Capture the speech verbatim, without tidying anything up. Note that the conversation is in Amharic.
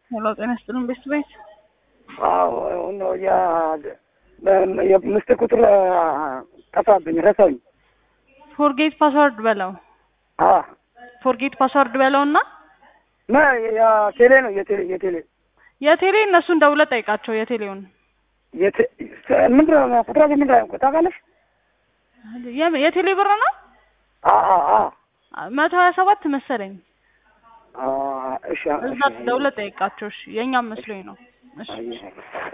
ሄሎ ጤና ይስጥልኝ ቤስት ቤት። አዎ ነው ያ የምስጢር ቁጥር ጠፋብኝ ረሳሁኝ። ፎርጌት ፓስወርድ በለው። አ ፎርጌት ፓስወርድ በለውና ማ ያ ቴሌ ነው የቴሌ የቴሌ የቴሌ እነሱን ደውለህ ጠይቃቸው የቴሌውን የቴ ምንድን ነው ቁጥራቸው ምንድን ነው ታውቃለሽ? የቴሌ ብር ነው። አ አ አ መቶ ሀያ ሰባት መሰለኝ። አ እሺ እዛ ደውለህ ጠይቃቸው። እሺ የኛም መስሎኝ ነው። እሺ